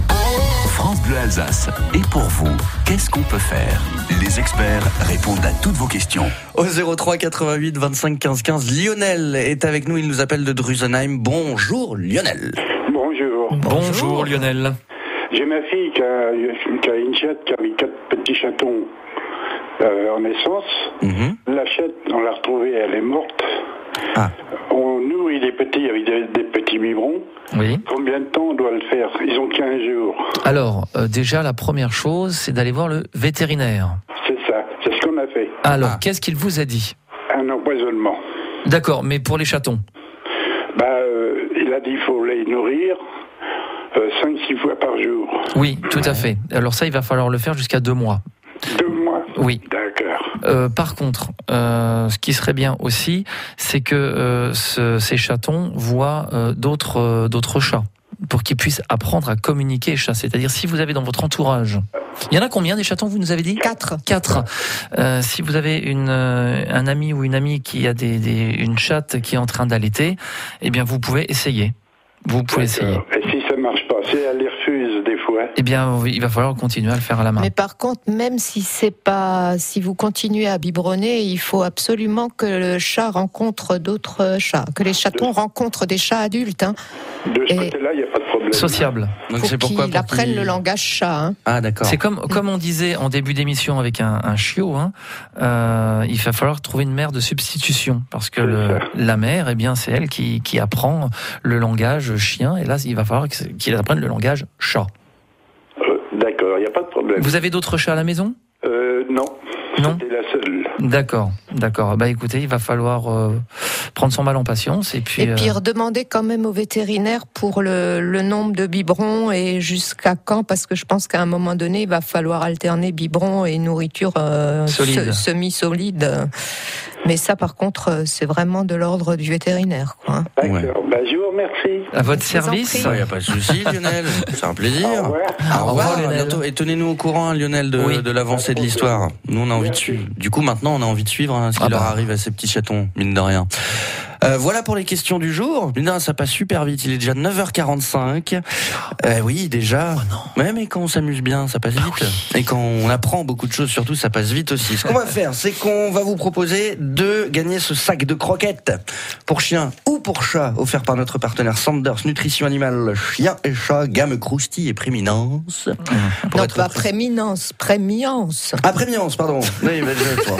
France Bleu Alsace. Et pour vous, qu'est-ce qu'on peut faire? Les experts répondent à toutes vos questions. Au zéro trois quatre-vingt-huit vingt-cinq quinze quinze, Lionel est avec nous. Il nous appelle de Drusenheim. Bonjour Lionel. Bonjour. Bonjour Lionel. J'ai ma fille qui a, qui a une chatte, qui a mis quatre petits chatons euh, en naissance. Mm-hmm. La chatte, on l'a retrouvée, elle est morte. Ah. On nourrit les petits avec des, des petits biberons. Oui. Combien de temps on doit le faire? Ils ont quinze jours. Alors, euh, déjà, la première chose, c'est d'aller voir le vétérinaire. C'est ça, c'est ce qu'on a fait. Alors, ah. qu'est-ce qu'il vous a dit? Un empoisonnement. D'accord, mais pour les chatons? Bah, euh, il a dit qu'il faut les nourrir euh, cinq six fois par jour. Oui, tout à fait. Alors ça, il va falloir le faire jusqu'à deux mois. Deux mois? Oui. D'accord. Euh, par contre, euh, ce qui serait bien aussi, c'est que euh, ce, ces chatons voient euh, d'autres, euh, d'autres chats, pour qu'ils puissent apprendre à communiquer chat. C'est-à-dire, si vous avez dans votre entourage, il y en a combien des chatons, vous nous avez dit? Quatre. Quatre. Euh, si vous avez une, euh, un ami ou une amie qui a des, des, une chatte qui est en train d'allaiter, eh bien, vous pouvez essayer. Vous pouvez essayer. Et si ça marche pas, si elle les refuse des fois? Eh bien, il va falloir continuer à le faire à la main. Mais par contre, même si c'est pas, si vous continuez à biberonner, il faut absolument que le chat rencontre d'autres chats, que les chatons de... rencontrent des chats adultes. Hein. De ce Et... côté-là, il n'y a pas de problème. Sociable. Donc faut c'est pourquoi qu'ils apprennent qu'il... le langage chat. Hein. Ah d'accord. C'est comme comme on disait en début d'émission avec un, un chiot. Hein, euh, il va falloir trouver une mère de substitution parce que le, la mère, eh bien, c'est elle qui qui apprend le langage chien. Et là, il va falloir qu'il apprenne le langage chat. Euh, d'accord, il n'y a pas de problème. Vous avez d'autres chats à la maison? Euh, non. Non. C'était la seule. D'accord, d'accord. Bah écoutez, il va falloir euh, prendre son mal en patience et puis. Et puis euh... redemander quand même au vétérinaire pour le, le nombre de biberons et jusqu'à quand, parce que je pense qu'à un moment donné, il va falloir alterner biberon et nourriture euh, se, semi-solide. Mais ça, par contre, c'est vraiment de l'ordre du vétérinaire, quoi. D'accord. Ouais. Bah, je vous remercie. À votre service. Il n'y a pas de souci, Lionel. C'est un plaisir. Au revoir. Au revoir, Lionel. Et tenez-nous au courant, Lionel, de, oui. de l'avancée de l'histoire. Nous, on a envie de suivre. Du coup, maintenant, on a envie de suivre hein, ce qui ah bah. leur arrive à ces petits chatons, mine de rien. Euh, voilà pour les questions du jour. Mine de rien, ça passe super vite. Il est déjà neuf heures quarante-cinq. Euh, oui, déjà. Oh ouais, mais quand on s'amuse bien, ça passe vite. Ah oui. Et quand on apprend beaucoup de choses, surtout, ça passe vite aussi. Ce qu'on va faire, c'est qu'on va vous proposer de gagner ce sac de croquettes pour chien ou pour chat, offert par notre partenaire Sanders Nutrition Animale, chien et chat, gamme croustille et préminence. Pour non, pas préminence, prémiance. Ah, prémiance, pardon. Oui, mais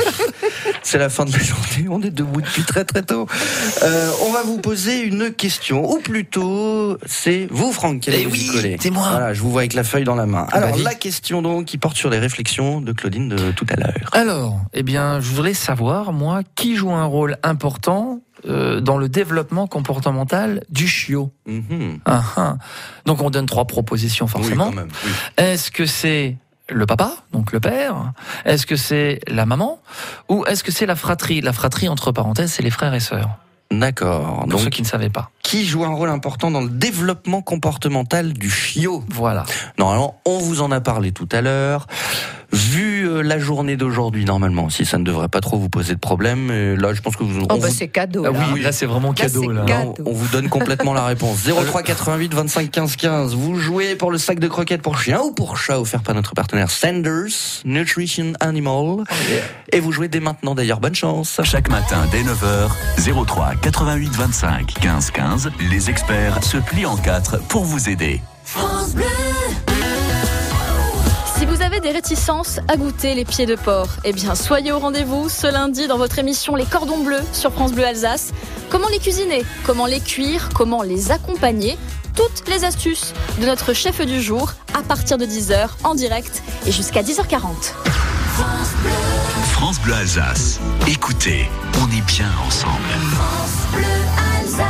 c'est la fin de la journée. On est debout depuis très très tôt. Euh, on va vous poser une question, ou plutôt, c'est vous, Franck, qui allez vous y coller. C'est moi. Voilà, je vous vois avec la feuille dans la main. Alors, bah, la question donc, qui porte sur les réflexions de Claudine de tout à l'heure. Alors, eh bien, je voudrais savoir, moi, qui joue un rôle important euh, dans le développement comportemental du chiot. Mm-hmm. Ah, ah. Donc, on donne trois propositions, forcément. Oui, quand même, oui. Est-ce que c'est le papa, donc le père? Est-ce que c'est la maman? Ou est-ce que c'est la fratrie? La fratrie, entre parenthèses, c'est les frères et sœurs. D'accord. Pour donc, ceux qui ne savaient pas. Qui joue un rôle important dans le développement comportemental du chiot? Voilà. Normalement, on vous en a parlé tout à l'heure. Vu euh, la journée d'aujourd'hui normalement, si ça ne devrait pas trop vous poser de problème. Et là, je pense que vous. Oh bah vous... c'est cadeau. Ah là. oui, oui, là c'est vraiment Là, cadeau. c'est Là, cadeau. On, on vous donne complètement la réponse. zéro trois quatre-vingt-huit vingt-cinq quinze quinze. Vous jouez pour le sac de croquettes pour chien ou pour chat offert par notre partenaire Sanders Nutrition Animal. Oh yeah. Et vous jouez dès maintenant d'ailleurs. Bonne chance. Chaque matin dès neuf heures, zéro trois quatre-vingt-huit vingt-cinq quinze quinze. Les experts se plient en quatre pour vous aider. France Bleu. Si vous avez des réticences à goûter les pieds de porc, eh bien soyez au rendez-vous ce lundi dans votre émission Les Cordons Bleus sur France Bleu Alsace. Comment les cuisiner, comment les cuire, comment les accompagner, toutes les astuces de notre chef du jour à partir de dix heures en direct et jusqu'à dix heures quarante. France Bleu, France Bleu Alsace. Écoutez, on est bien ensemble. France Bleu Alsace.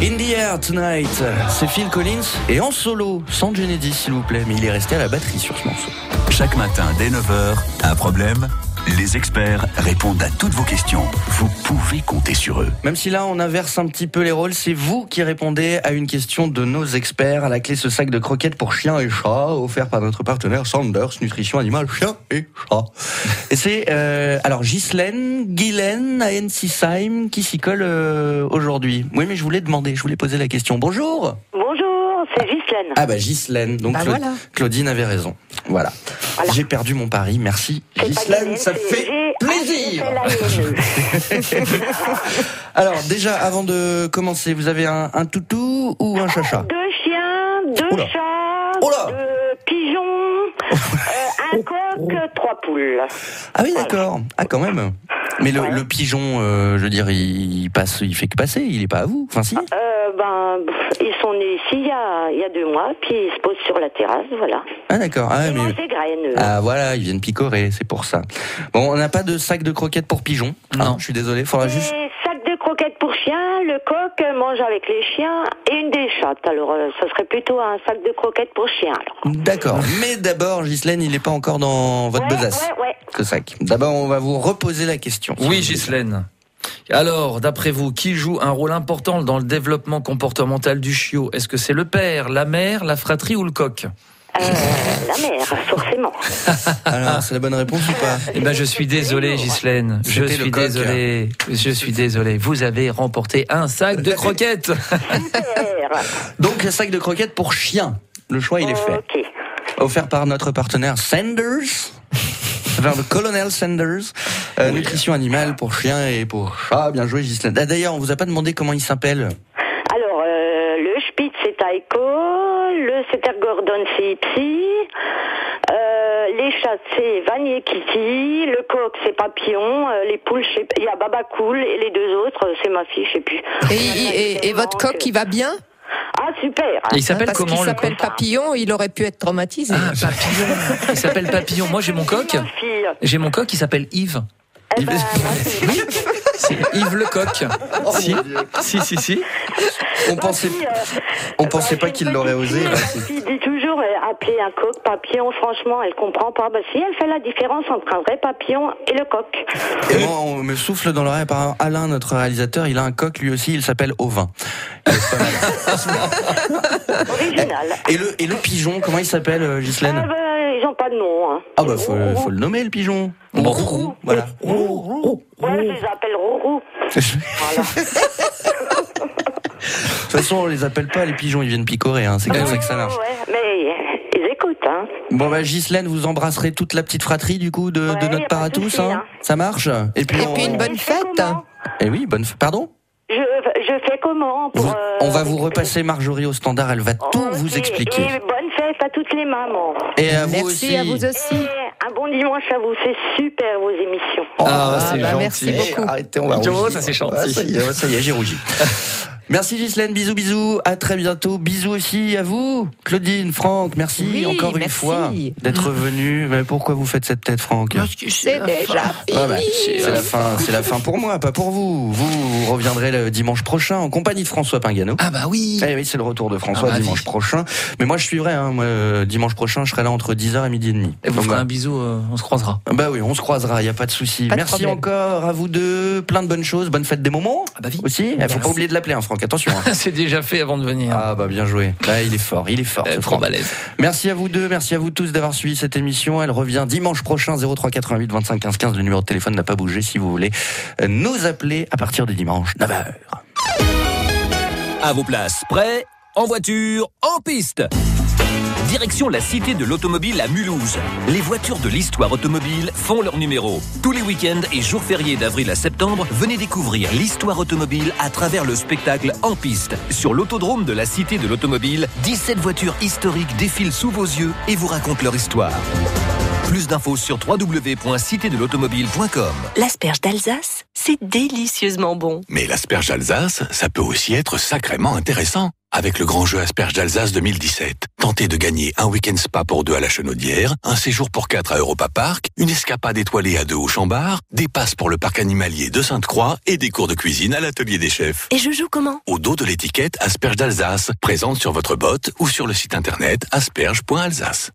In the Air Tonight, c'est Phil Collins et en solo, sans Genesis s'il vous plaît, mais il est resté à la batterie sur ce morceau. Chaque matin dès neuf heures, un problème ? Les experts répondent à toutes vos questions. Vous pouvez compter sur eux. Même si là on inverse un petit peu les rôles, c'est vous qui répondez à une question de nos experts. À la clé, ce sac de croquettes pour chiens et chats, offert par notre partenaire Sanders Nutrition Animale Chien et Chat. Et c'est euh, alors Ghislaine, Guylaine, à Ensisheim qui s'y colle euh, aujourd'hui. Oui, mais je voulais demander, je voulais poser la question. Bonjour. Bonjour, c'est Ghislaine. Ah bah Ghislaine, donc bah Cla- voilà. Claudine avait raison. Voilà. voilà. J'ai perdu mon pari, merci Ghislaine, ça fait plaisir. Alors déjà, avant de commencer, vous avez un, un toutou ou un chacha? Deux chiens, deux Oula. chats, Oula. deux pigeons, euh, un coq, trois poules. Ah oui, d'accord. Ah quand même. Mais le, Ouais. le pigeon, euh, je veux dire, il passe, il fait que passer, il est pas à vous. Enfin si. Euh, ben, pff, ils sont nés ici il y a, il y a deux mois, puis ils se posent sur la terrasse, voilà. Ah d'accord. Ah, Ils mais... mangent des graines. eux. Ah voilà, ils viennent picorer, c'est pour ça. Bon, on n'a pas de sac de croquettes pour pigeons. Non, je suis désolé, faudra Des juste. sacs de croquettes pour chiens, le coq mange avec les chiens et une des chattes. Alors, euh, ça serait plutôt un sac de croquettes pour chiens. Alors. D'accord. Mais d'abord, Ghislaine, il n'est pas encore dans votre Ouais, besace. ouais, ouais. Ce sac. D'abord, on va vous reposer la question. Oui, Ghislaine. Alors, d'après vous, qui joue un rôle important dans le développement comportemental du chiot? Est-ce que c'est le père, la mère, la fratrie ou le coq? Euh, la mère, forcément. Alors, c'est la bonne réponse ou pas? Eh ben, je suis désolé, Ghislaine. Je C'était le suis coq. désolé. Je suis désolé. Vous avez remporté un sac de croquettes. Donc, un sac de croquettes pour chien. Le choix, il est fait. Ok. Offert par notre partenaire Sanders. Vers le Colonel Sanders. Euh, nutrition animale pour chiens et pour chats. Bien joué, Ghislaine. Ah, d'ailleurs, on vous a pas demandé comment il s'appelle. Alors, euh, le Spitz c'est Taiko, le Setter Gordon c'est Ipsy, euh, les chats c'est Vanier Kitty, le coq c'est Papillon, euh, les poules, je sais pas, il y a Baba Cool et les deux autres, euh, c'est ma fille, je sais plus. Et, et, et votre coq, il va bien? Ah, super. Et il s'appelle Parce comment, qu'il le s'appelle coq? Papillon, il aurait pu être traumatisé. Ah, Papillon. Il s'appelle Papillon. Moi, j'ai mon coq. J'ai mon coq qui s'appelle Yves. Eh ben, Oui, c'est Yves le coq. Si, si, si, si. On pensait, on pensait pas qu'il l'aurait osé. Là. Il dit toujours euh, appeler un coq papillon, franchement, elle comprend pas. Bah, si elle fait la différence entre un vrai papillon et le coq. Et moi, on me souffle dans l'oreille par Alain, notre réalisateur. Il a un coq, lui aussi, il s'appelle Ovin. Il est pas mal. Original. Et le, et le pigeon, comment il s'appelle, euh, Ghislaine? Ah, bah, ils ont pas de nom. Hein. Ah bah, faut, faut le nommer, le pigeon. Bon, Rourou, voilà. Ouais, je les appelle Rourou. Voilà. De toute façon, on les appelle pas les pigeons, ils viennent picorer, hein. C'est comme ça que ça marche. Ouais, mais ils écoutent, hein. Bon bah Ghislaine, vous embrasserez toute la petite fratrie du coup de, Ouais, de y notre a part pas à de tous, souci, hein. hein. Ça marche. Et puis, Et on... puis une bonne fête. Eh oui, bonne fête. Pardon. Je, je fais comment pour, Vous- euh, On va vous repasser Marjorie au standard, elle va tout vous expliquer. Et bonne fête à toutes les mamans. Et à vous Merci aussi. à vous aussi. Et un bon dimanche à vous, c'est super vos émissions. Ah, c'est bah, gentil. merci beaucoup. Arrêtez, on va Oh, rougir. ça, c'est gentil. Ah, ça y est, ça y est, j'ai rougi. Merci Ghislaine, bisous bisous, à très bientôt. Bisous aussi à vous, Claudine, Franck, merci Oui, encore une merci. fois d'être venus. Mais pourquoi vous faites cette tête, Franck? C'est déjà Ah bah, fini. c'est la fin, c'est la fin pour moi, pas pour vous. Vous, vous reviendrez le dimanche prochain en compagnie de François Pingano. Ah bah oui. Eh oui, c'est le retour de François Ah bah, dimanche vie. prochain. Mais moi, je suivrai. Hein. Moi, euh, dimanche prochain, je serai là entre dix heures et midi et demi. Et vous Donc, ferez voilà. un bisou, euh, on se croisera. Bah oui, on se croisera, il y a pas de souci. Pas de Merci problème. encore à vous deux, plein de bonnes choses, bonne fête des moments. Ah bah oui. Aussi. Il faut Merci. pas oublier de l'appeler, hein, Franck. Attention. Hein. C'est déjà fait avant de venir. Ah bah bien joué. Là, il est fort, il est fort. Euh, ce trop Franck. balèze. Merci à vous deux, merci à vous tous d'avoir suivi cette émission. Elle revient dimanche prochain, zéro trois quatre-vingt-huit vingt-cinq quinze quinze. Le numéro de téléphone n'a pas bougé si vous voulez euh, nous appeler à partir de dimanche, neuf heures. À vos places, prêts, en voiture, en piste. Direction la Cité de l'Automobile à Mulhouse. Les voitures de l'histoire automobile font leur numéro. Tous les week-ends et jours fériés d'avril à septembre, venez découvrir l'histoire automobile à travers le spectacle En Piste. Sur l'autodrome de la Cité de l'Automobile, dix-sept voitures historiques défilent sous vos yeux et vous racontent leur histoire. Plus d'infos sur w w w point cité de l'automobile point com. L'asperge d'Alsace, c'est délicieusement bon. Mais l'asperge Alsace, ça peut aussi être sacrément intéressant. Avec le grand jeu Asperges d'Alsace deux mille dix-sept, tentez de gagner un week-end spa pour deux à la Chenaudière, un séjour pour quatre à Europa Park, une escapade étoilée à deux au Chambard, des passes pour le parc animalier de Sainte-Croix et des cours de cuisine à l'atelier des chefs. Et je joue comment? Au dos de l'étiquette Asperges d'Alsace, présente sur votre botte ou sur le site internet asperges point alsace.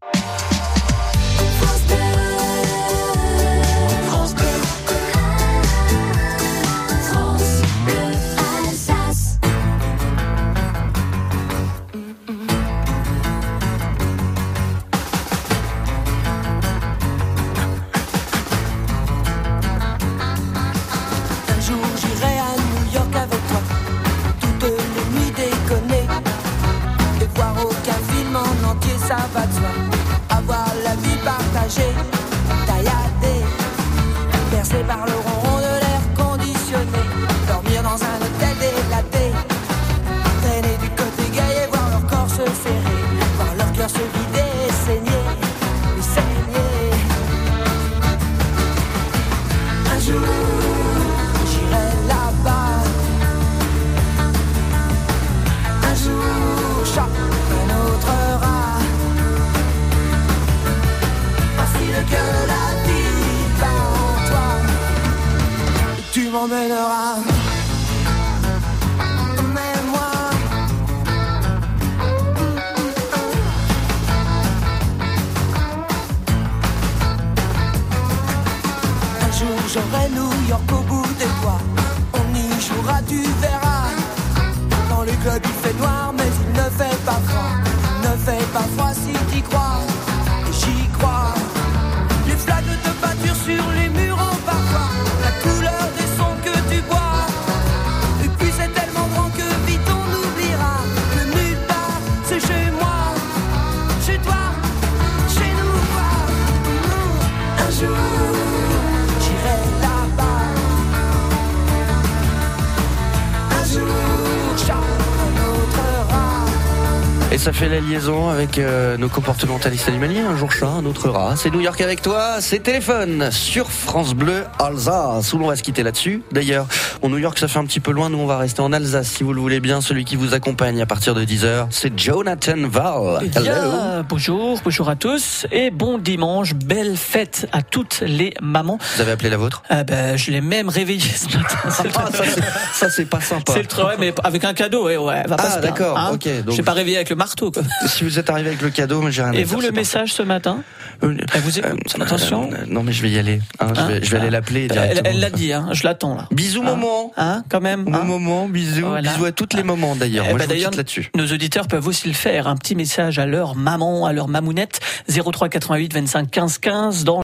Ça va de soi, avoir la vie partagée, tailladée, percée par le ronron de l'air conditionné, dormir dans un hôtel délaté, traîner du côté gay et voir leur corps se serrer, voir leur cœur se vider et saigner, et saigner. Un jour, j'irai là-bas, un jour, chat, un autre rat. Que la vie part en toi, tu m'emmèneras. Emmène-moi. Un jour j'aurai New York au bout des doigts. On y jouera, tu verras. Dans les clubs il fait noir, mais il ne fait pas froid. Il ne fait pas froid si t'y crois. Et j'y crois. Flaques de peinture sur les murs en parfois, la couleur des sons que tu bois. Et puis c'est tellement grand que vite on oubliera que nulle part c'est chez moi, chez toi, chez nous, quoi. Un jour j'irai là-bas, un jour chat, un autre rat. Et ça fait la liaison avec euh, nos comportementalistes animaliers, un jour chat, un autre rat. C'est New York avec toi, c'est Téléphone sur France Bleu Alsace, où l'on va se quitter là-dessus. D'ailleurs, au New York ça fait un petit peu loin, nous on va rester en Alsace si vous le voulez bien. Celui qui vous accompagne à partir de dix heures, c'est Jonathan Val. Eh bien, bonjour, bonjour à tous et bon dimanche, belle fête à toutes les mamans. Vous avez appelé la vôtre? Ah ben, je l'ai même réveillée ce matin. Ah, ça, c'est, ça c'est pas sympa. C'est le travail, mais avec un cadeau, ouais, ouais. Va pas ah se d'accord, hein. ok. Donc... Je vais pas réveiller avec le marteau, quoi. Si vous êtes arrivé avec le cadeau, mais j'ai rien à Et dire. vous, le message ce matin euh, Elle vous écoute, euh, attention. Euh, non, mais je vais y aller. Hein, hein je vais, je vais aller l'appeler directement. Elle, elle l'a dit, hein, je l'attends là. Bisous, hein, maman. Hein, quand même. Hein, hein maman, bisous. Voilà. Bisous à toutes les mamans d'ailleurs. Eh Moi, ben, je d'ailleurs, vous quitte là-dessus. Nos auditeurs peuvent aussi le faire. Un petit message à leur maman, à leur mamounette. zéro trois quatre-vingt-huit vingt-cinq quinze quinze dans